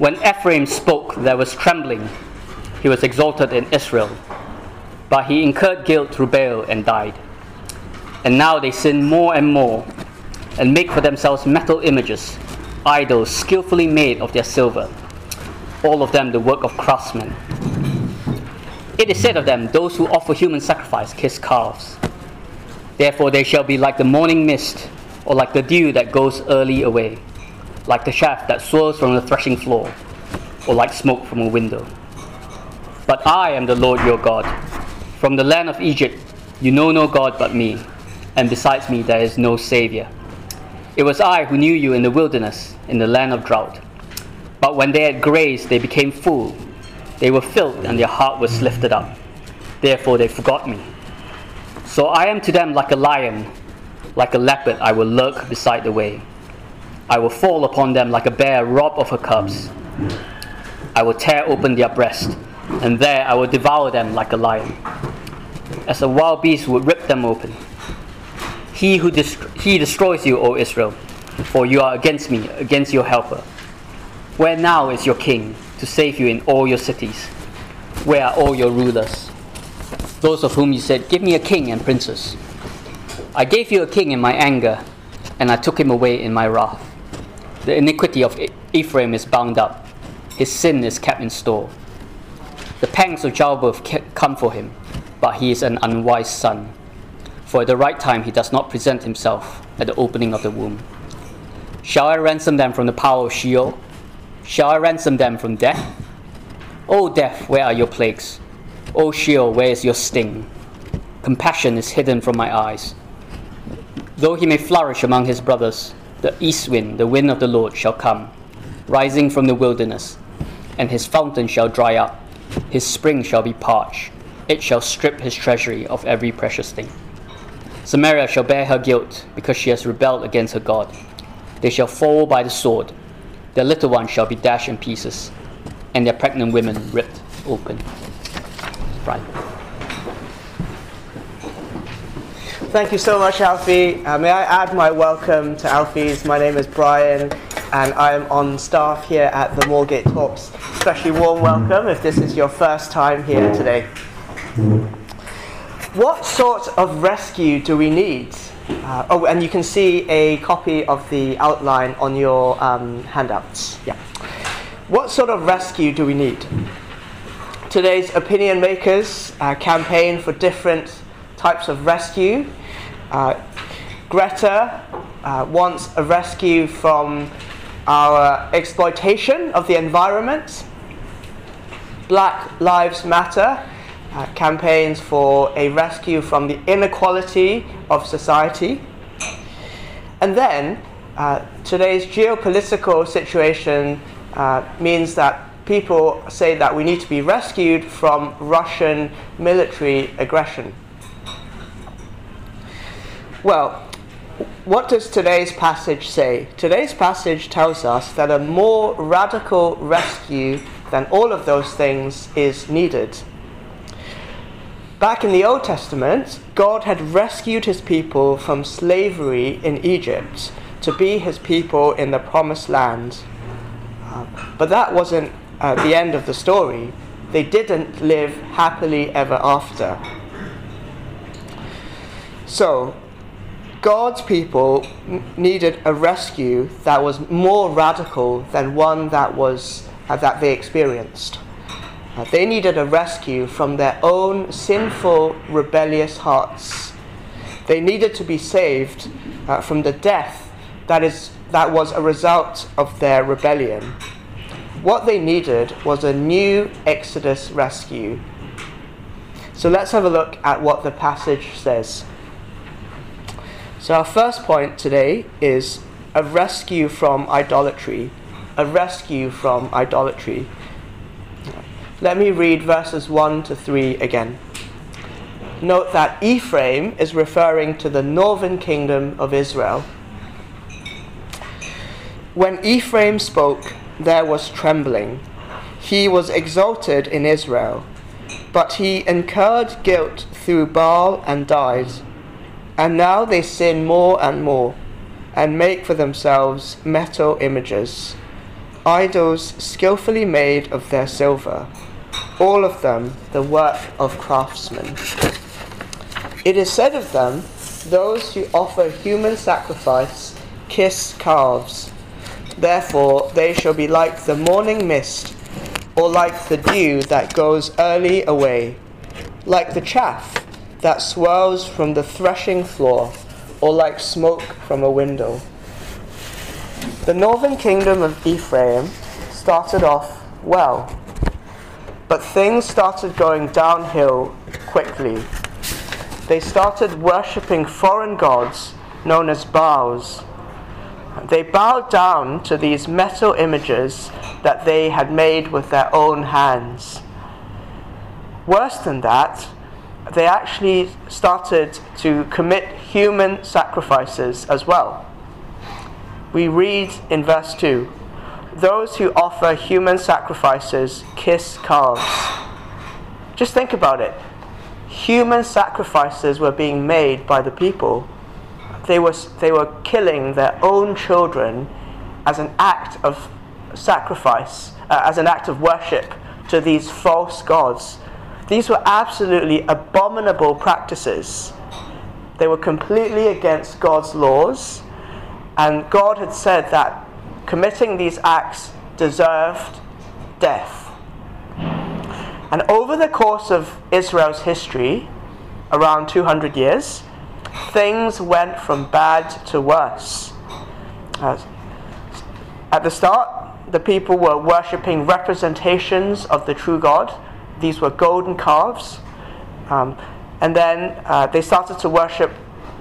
When Ephraim spoke, there was trembling. He was exalted in Israel. But he incurred guilt through Baal and died. And now they sin more and more, and make for themselves metal images, idols skillfully made of their silver, all of them the work of craftsmen. It is said of them, those who offer human sacrifice kiss calves. Therefore they shall be like the morning mist, or like the dew that goes early away, like the chaff that swirls from the threshing floor, or like smoke from a window. But I am the Lord your God. From the land of Egypt you know no God but me, and besides me there is no Saviour. It was I who knew you in the wilderness, in the land of drought. But when they had grazed, they became full. They were filled, and their heart was lifted up. Therefore they forgot me. So I am to them like a lion, like a leopard I will lurk beside the way. I will fall upon them like a bear robbed of her cubs. I will tear open their breast, and there I will devour them like a lion, as a wild beast would rip them open. He destroys you, O Israel, for you are against me, against your helper. Where now is your king to save you in all your cities? Where are all your rulers, those of whom you said, give me a king and princes? I gave you a king in my anger, and I took him away in my wrath. The iniquity of Ephraim is bound up, his sin is kept in store. The pangs of childbirth come for him, but he is an unwise son. For at the right time he does not present himself at the opening of the womb. Shall I ransom them from the power of Sheol? Shall I ransom them from death? O death, where are your plagues? O Sheol, where is your sting? Compassion is hidden from my eyes. Though he may flourish among his brothers, the east wind, the wind of the Lord, shall come, rising from the wilderness, and his fountain shall dry up, his spring shall be parched, it shall strip his treasury of every precious thing. Samaria shall bear her guilt, because she has rebelled against her God. They shall fall by the sword, their little ones shall be dashed in pieces, and their pregnant women ripped open. Right. Thank you so much, Alfie. May I add my welcome to Alfie's. My name is Brian, and I am on staff here at the Moorgate Talks. Especially warm welcome if this is your first time here today. What sort of rescue do we need? And you can see a copy of the outline on your handouts. Yeah. What sort of rescue do we need? Today's opinion makers campaign for different types of rescue. Greta wants a rescue from our exploitation of the environment. Black Lives Matter campaigns for a rescue from the inequality of society. And then today's geopolitical situation means that people say that we need to be rescued from Russian military aggression. Well, what does today's passage say? Today's passage tells us that a more radical rescue than all of those things is needed. Back in the Old Testament, God had rescued his people from slavery in Egypt to be his people in the Promised Land. But that wasn't the end of the story. They didn't live happily ever after. So, God's people needed a rescue that was more radical than one that they experienced. They needed a rescue from their own sinful, rebellious hearts. They needed to be saved from the death that was a result of their rebellion. What they needed was a new Exodus rescue. So let's have a look at what the passage says. So our first point today is a rescue from idolatry. A rescue from idolatry. Let me read verses 1 to 3 again. Note that Ephraim is referring to the northern kingdom of Israel. When Ephraim spoke, there was trembling. He was exalted in Israel, but he incurred guilt through Baal and died. And now they sin more and more, and make for themselves metal images, idols skillfully made of their silver, all of them the work of craftsmen. It is said of them, those who offer human sacrifice kiss calves. Therefore they shall be like the morning mist, or like the dew that goes early away, like the chaff that swirls from the threshing floor, or like smoke from a window. The northern kingdom of Ephraim started off well, but things started going downhill quickly. They started worshipping foreign gods known as Baals. They bowed down to these metal images that they had made with their own hands. Worse than that, they actually started to commit human sacrifices as well. We read in verse 2, those who offer human sacrifices kiss calves. Just think about it. Human sacrifices were being made by the people. They were killing their own children as an act of sacrifice, as an act of worship to these false gods. These were absolutely abominable practices. They were completely against God's laws, and God had said that committing these acts deserved death. And over the course of Israel's history, around 200 years, things went from bad to worse. At the start, the people were worshipping representations of the true God. These were golden calves. And then they started to worship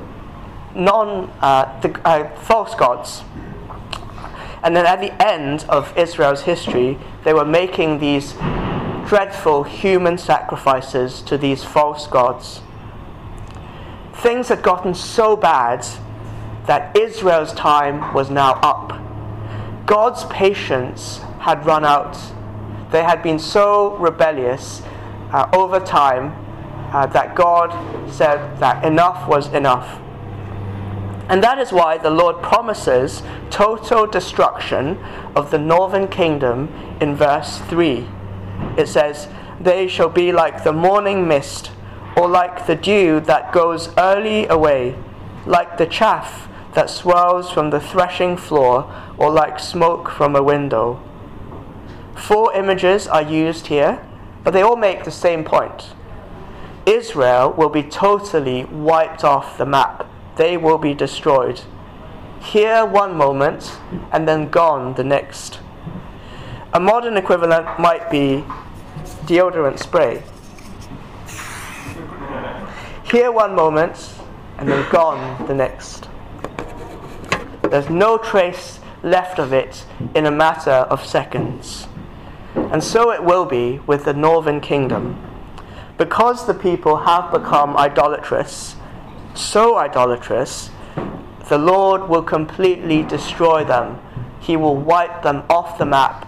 false gods. And then at the end of Israel's history, they were making these dreadful human sacrifices to these false gods. Things had gotten so bad that Israel's time was now up. God's patience had run out. They had been so rebellious over time that God said that enough was enough. And that is why the Lord promises total destruction of the northern kingdom in verse 3. It says, they shall be like the morning mist, or like the dew that goes early away, like the chaff that swirls from the threshing floor, or like smoke from a window. 4 images are used here, but they all make the same point. Israel will be totally wiped off the map. They will be destroyed. Here one moment, and then gone the next. A modern equivalent might be deodorant spray. Here one moment, and then gone the next. There's no trace left of it in a matter of seconds. And so it will be with the northern kingdom. Because the people have become idolatrous, so idolatrous, the Lord will completely destroy them. He will wipe them off the map.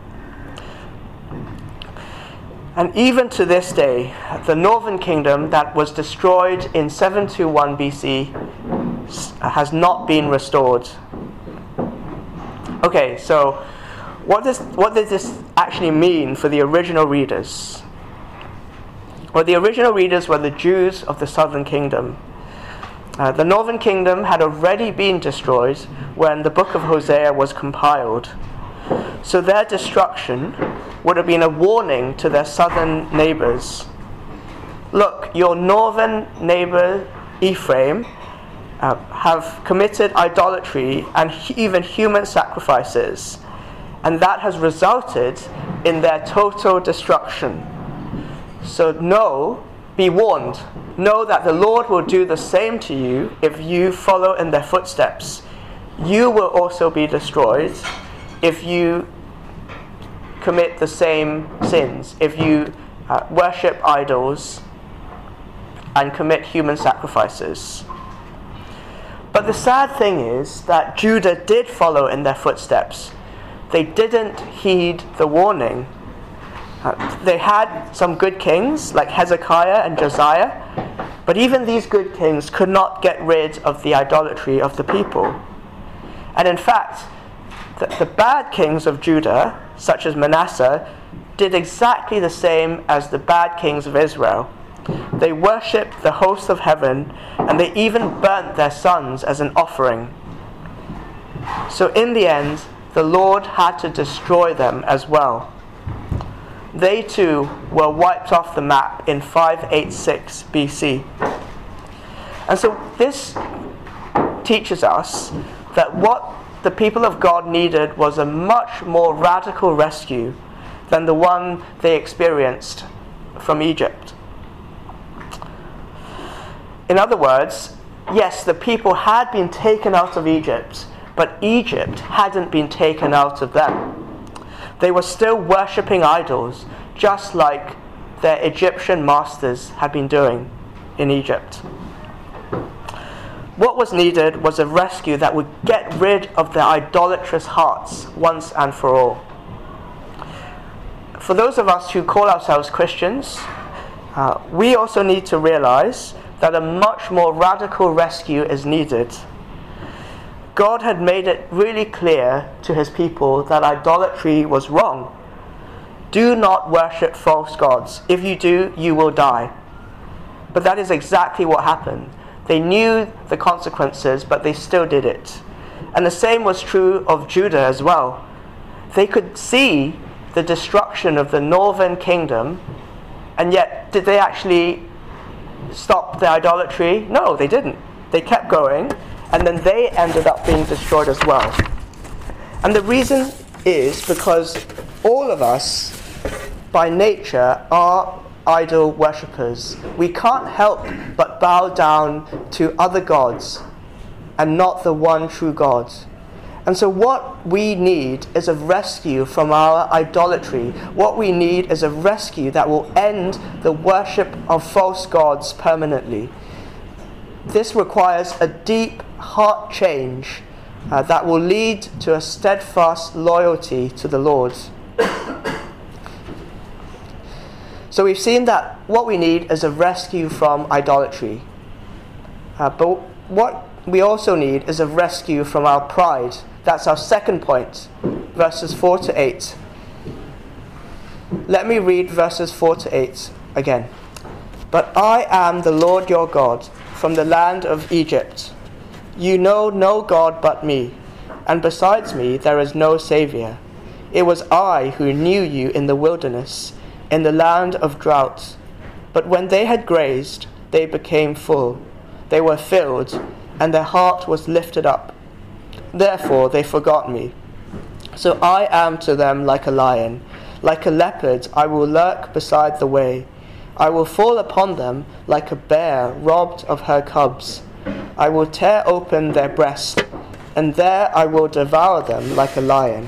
And even to this day, the northern kingdom that was destroyed in 721 BC has not been restored. Okay, so what does this actually mean for the original readers? Well, the original readers were the Jews of the southern kingdom. The northern kingdom had already been destroyed when the book of Hosea was compiled. So their destruction would have been a warning to their southern neighbors. Look, your northern neighbor Ephraim have committed idolatry and even human sacrifices, and that has resulted in their total destruction. So be warned. Know that the Lord will do the same to you if you follow in their footsteps. You will also be destroyed if you commit the same sins, if you worship idols and commit human sacrifices. But the sad thing is that Judah did follow in their footsteps. They didn't heed the warning. They had some good kings like Hezekiah and Josiah, but even these good kings could not get rid of the idolatry of the people. And in fact, The bad kings of Judah, such as Manasseh, did exactly the same as the bad kings of Israel. They worshipped the host of heaven, and they even burnt their sons as an offering. So in the end, the Lord had to destroy them as well. They too were wiped off the map in 586 BC. And so this teaches us that what the people of God needed was a much more radical rescue than the one they experienced from Egypt. In other words, yes, the people had been taken out of Egypt, but Egypt hadn't been taken out of them. They were still worshipping idols, just like their Egyptian masters had been doing in Egypt. What was needed was a rescue that would get rid of their idolatrous hearts once and for all. For those of us who call ourselves Christians, we also need to realize that a much more radical rescue is needed. God had made it really clear to his people that idolatry was wrong. Do not worship false gods. If you do, you will die. But that is exactly what happened. They knew the consequences, but they still did it. And the same was true of Judah as well. They could see the destruction of the northern kingdom, and yet did they actually stop the idolatry? No, they didn't. They kept going, and then they ended up being destroyed as well. And the reason is because all of us, by nature, are idol worshippers. We can't help but bow down to other gods and not the one true God. And so what we need is a rescue from our idolatry. What we need is a rescue that will end the worship of false gods permanently. This requires a deep heart change that will lead to a steadfast loyalty to the Lord. So we've seen that what we need is a rescue from idolatry. But what we also need is a rescue from our pride. That's our second point, verses 4 to 8. Let me read verses 4 to 8 again. But I am the Lord your God, from the land of Egypt. You know no God but me, and besides me there is no Saviour. It was I who knew you in the wilderness, in the land of drought. But when they had grazed, they became full. They were filled, and their heart was lifted up. Therefore they forgot me. So I am to them like a lion. Like a leopard I will lurk beside the way. I will fall upon them like a bear robbed of her cubs. I will tear open their breast, and there I will devour them like a lion,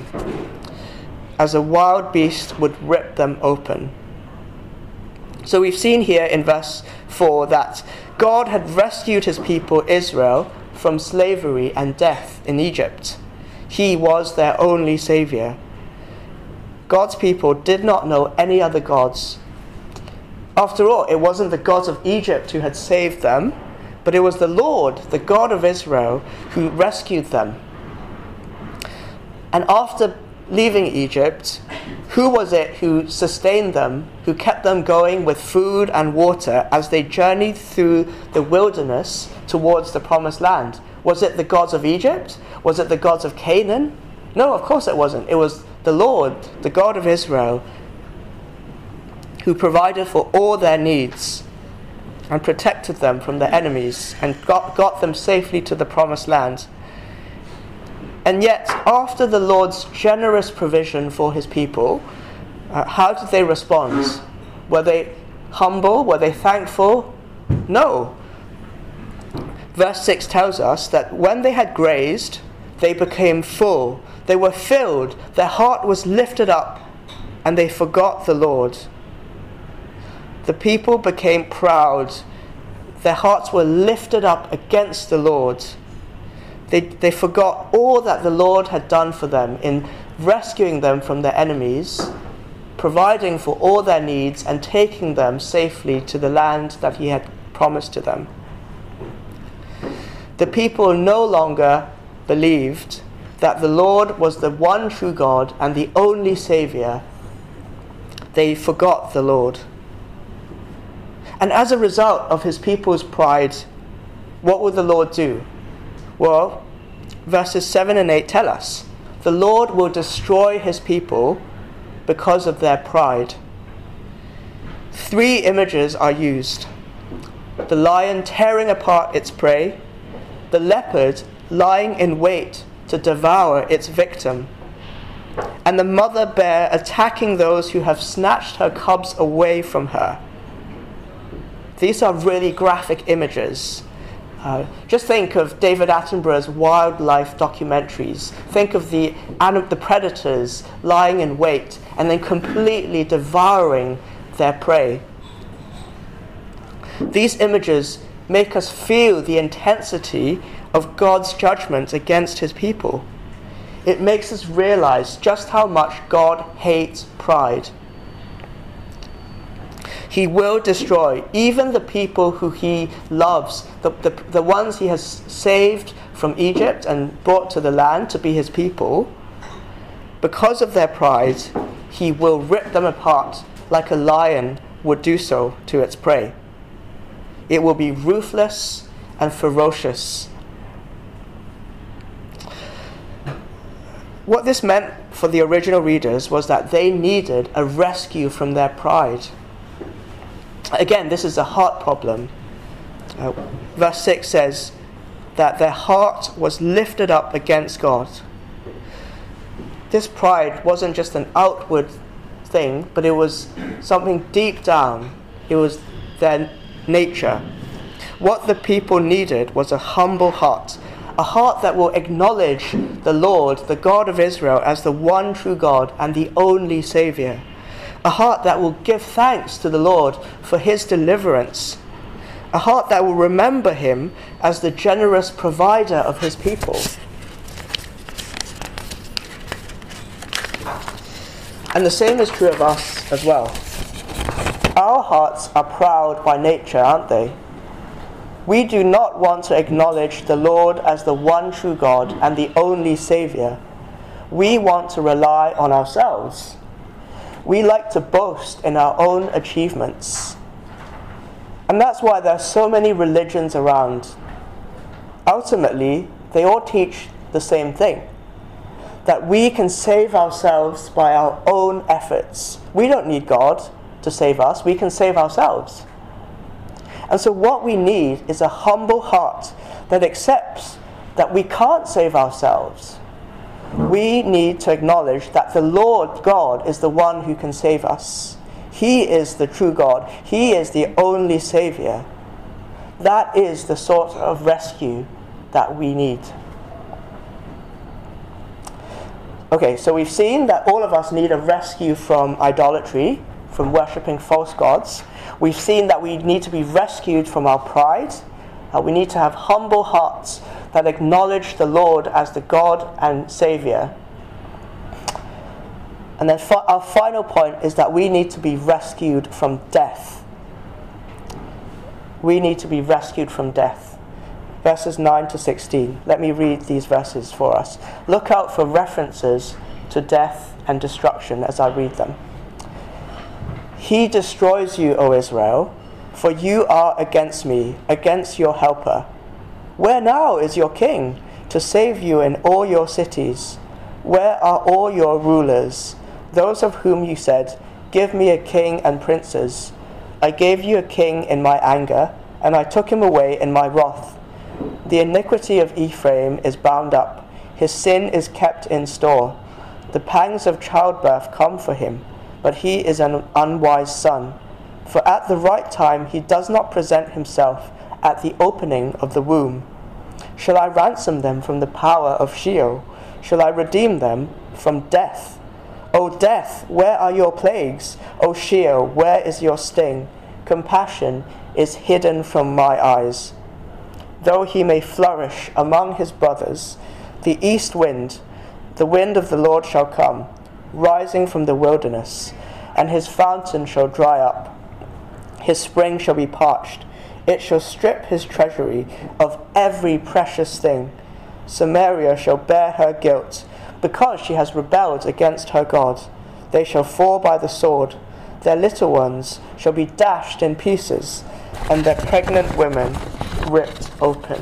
as a wild beast would rip them open. So we've seen here in verse 4 that God had rescued his people Israel from slavery and death in Egypt. He was their only Saviour. God's people did not know any other gods. After all, it wasn't the gods of Egypt who had saved them, but it was the Lord, the God of Israel, who rescued them. And after leaving Egypt, who was it who sustained them, who kept them going with food and water as they journeyed through the wilderness towards the promised land? Was it the gods of Egypt? Was it the gods of Canaan? No, of course it wasn't. It was the Lord, the God of Israel, who provided for all their needs and protected them from their enemies and got them safely to the promised land. And yet, after the Lord's generous provision for his people, how did they respond? Were they humble? Were they thankful? No. Verse 6 tells us that when they had grazed, they became full. They were filled. Their heart was lifted up, and they forgot the Lord. The people became proud. Their hearts were lifted up against the Lord. They forgot all that the Lord had done for them in rescuing them from their enemies, providing for all their needs, and taking them safely to the land that he had promised to them. The people no longer believed that the Lord was the one true God and the only Saviour, they forgot the Lord. And as a result of his people's pride, what will the Lord do? Well, verses 7 and 8 tell us, the Lord will destroy his people because of their pride. 3 images are used: the lion tearing apart its prey, the leopard lying in wait to devour its victim, and the mother bear attacking those who have snatched her cubs away from her. These are really graphic images. Just think of David Attenborough's wildlife documentaries. Think of the predators lying in wait and then completely devouring their prey. These images make us feel the intensity of God's judgment against his people. It makes us realize just how much God hates pride. He will destroy even the people who he loves, the ones he has saved from Egypt and brought to the land to be his people. Because of their pride, he will rip them apart like a lion would do so to its prey. It will be ruthless and ferocious. What this meant for the original readers was that they needed a rescue from their pride. Again, this is a heart problem. Verse 6 says that their heart was lifted up against God. This pride wasn't just an outward thing, but it was something deep down. It was their nature. What the people needed was a humble heart, a heart that will acknowledge the Lord, the God of Israel, as the one true God and the only Saviour. A heart that will give thanks to the Lord for his deliverance. A heart that will remember him as the generous provider of his people. And the same is true of us as well. Our hearts are proud by nature, aren't they? We do not want to acknowledge the Lord as the one true God and the only Saviour. We want to rely on ourselves. We like to boast in our own achievements. And that's why there are so many religions around. Ultimately, they all teach the same thing. That we can save ourselves by our own efforts. We don't need God to save us. We can save ourselves. And so what we need is a humble heart that accepts that we can't save ourselves. We need to acknowledge that the Lord God is the one who can save us. He is the true God. He is the only Saviour. That is the sort of rescue that we need. Okay, so we've seen that all of us need a rescue from idolatry, from worshipping false gods. We've seen that we need to be rescued from our pride. We need to have humble hearts that acknowledge the Lord as the God and Saviour. And then our final point is that we need to be rescued from death. We need to be rescued from death. Verses 9 to 16. Let me read these verses for us. Look out for references to death and destruction as I read them. He destroys you, O Israel, for you are against me, against your helper. Where now is your king to save you in all your cities? Where are all your rulers, those of whom you said, give me a king and princes? I gave you a king in my anger, and I took him away in my wrath. The iniquity of Ephraim is bound up, his sin is kept in store. The pangs of childbirth come for him, but he is an unwise son. For at the right time he does not present himself at the opening of the womb. Shall I ransom them from the power of Sheol? Shall I redeem them from death? O death, where are your plagues? O Sheol, where is your sting? Compassion is hidden from my eyes. Though he may flourish among his brothers, the east wind, the wind of the Lord shall come, rising from the wilderness, and his fountain shall dry up. His spring shall be parched. It shall strip his treasury of every precious thing. Samaria shall bear her guilt, because she has rebelled against her God. They shall fall by the sword. Their little ones shall be dashed in pieces, and their pregnant women ripped open.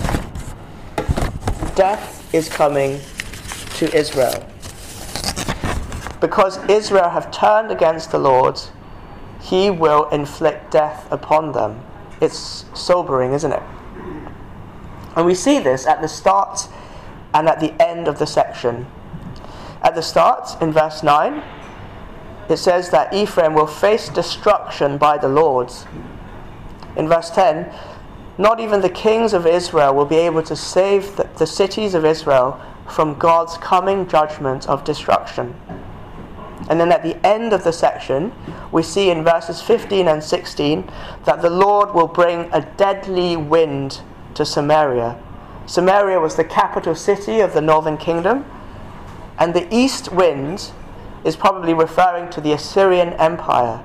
Death is coming to Israel. Because Israel have turned against the Lord, he will inflict death upon them. It's sobering, isn't it? And we see this at the start and at the end of the section. At the start, in verse 9, it says that Ephraim will face destruction by the Lord. In verse 10, not even the kings of Israel will be able to save the cities of Israel from God's coming judgment of destruction. And then at the end of the section, we see in verses 15 and 16 that the Lord will bring a deadly wind to Samaria. Samaria was the capital city of the northern kingdom, and the east wind is probably referring to the Assyrian Empire.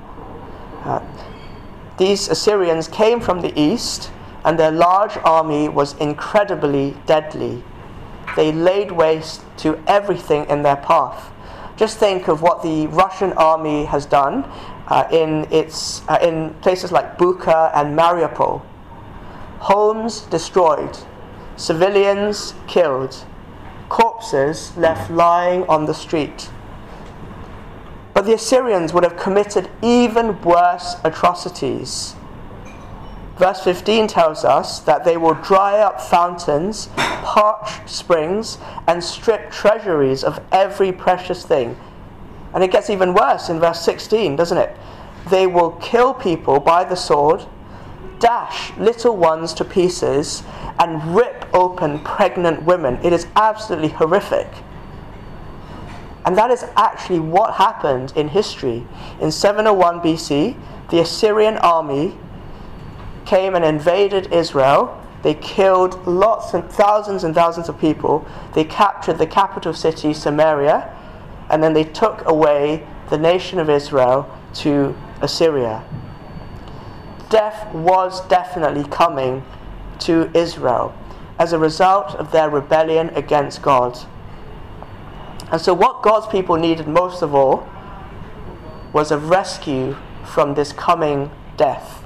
These Assyrians came from the east, and their large army was incredibly deadly. They laid waste to everything in their path. Just think of what the Russian army has done in places like Bucha and Mariupol. Homes destroyed, civilians killed, corpses left lying on the street. But the Assyrians would have committed even worse atrocities. Verse 15 tells us that they will dry up fountains, parch springs, and strip treasuries of every precious thing. And it gets even worse in verse 16, doesn't it? They will kill people by the sword, dash little ones to pieces, and rip open pregnant women. It is absolutely horrific. And that is actually what happened in history. In 701 BC, the Assyrian army came and invaded Israel. They killed thousands and thousands of people. They captured the capital city, Samaria, and then they took away the nation of Israel to Assyria. Death was definitely coming to Israel as a result of their rebellion against God. And so what God's people needed most of all was a rescue from this coming death.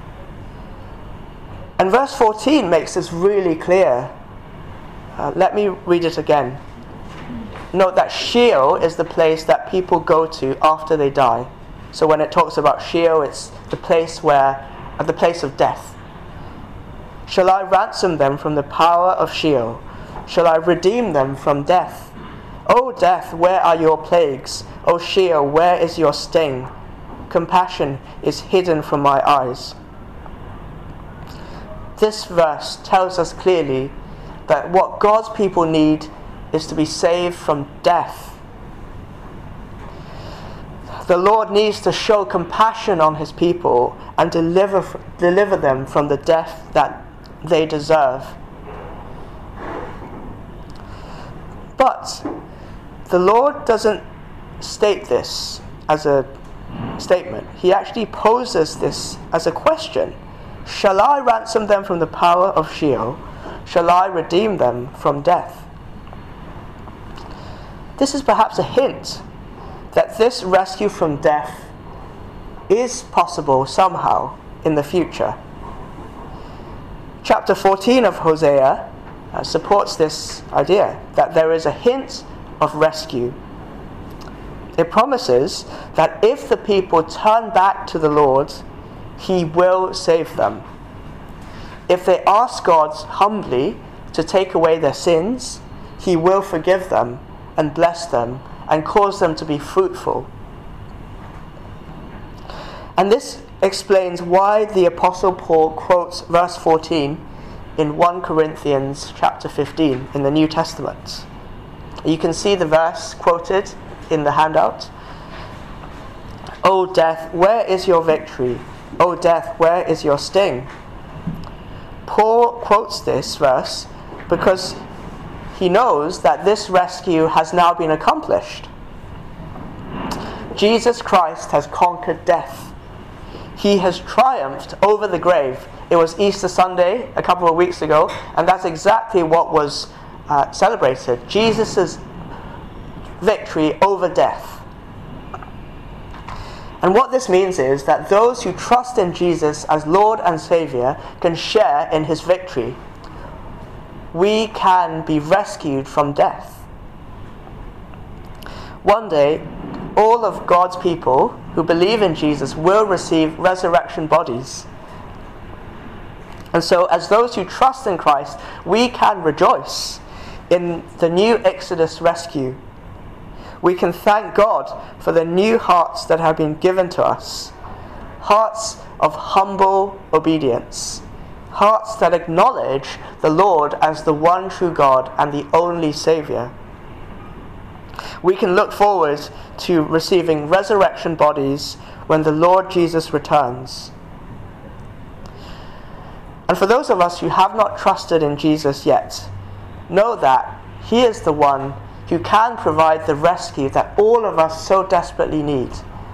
And verse 14 makes this really clear. Let me read it again. Note that Sheol is the place that people go to after they die. So when it talks about Sheol, it's the place of death. Shall I ransom them from the power of Sheol? Shall I redeem them from death? O death, where are your plagues? O Sheol, where is your sting? Compassion is hidden from my eyes. This verse tells us clearly that what God's people need is to be saved from death. The Lord needs to show compassion on his people and deliver them from the death that they deserve. But the Lord doesn't state this as a statement. He actually poses this as a question. Shall I ransom them from the power of Sheol? Shall I redeem them from death? This is perhaps a hint that this rescue from death is possible somehow in the future. Chapter 14 of Hosea supports this idea that there is a hint of rescue. It promises that if the people turn back to the Lord, he will save them. If they ask God humbly to take away their sins, he will forgive them and bless them and cause them to be fruitful. And this explains why the Apostle Paul quotes verse 14 in 1 Corinthians chapter 15 in the New Testament. You can see the verse quoted in the handout. O death, where is your victory? O death, where is your sting? Paul quotes this verse because he knows that this rescue has now been accomplished. Jesus Christ has conquered death. He has triumphed over the grave. It was Easter Sunday a couple of weeks ago, and that's exactly what was celebrated Jesus' victory over death. And what this means is that those who trust in Jesus as Lord and Saviour can share in his victory. We can be rescued from death. One day, all of God's people who believe in Jesus will receive resurrection bodies. And so, as those who trust in Christ, we can rejoice in the new Exodus rescue. We can thank God for the new hearts that have been given to us. Hearts of humble obedience. Hearts that acknowledge the Lord as the one true God and the only Saviour. We can look forward to receiving resurrection bodies when the Lord Jesus returns. And for those of us who have not trusted in Jesus yet, know that he is the one who can provide the rescue that all of us so desperately need.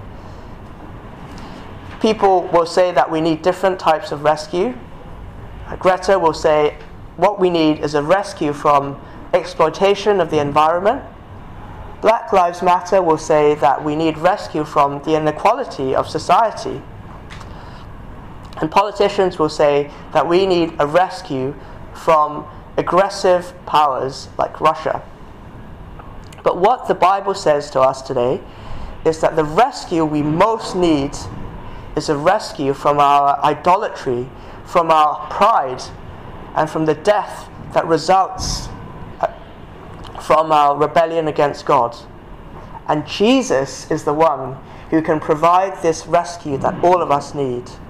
People will say that we need different types of rescue. Greta will say what we need is a rescue from exploitation of the environment. Black Lives Matter will say that we need rescue from the inequality of society. And politicians will say that we need a rescue from aggressive powers like Russia. But what the Bible says to us today is that the rescue we most need is a rescue from our idolatry, from our pride, and from the death that results from our rebellion against God. And Jesus is the one who can provide this rescue that all of us need.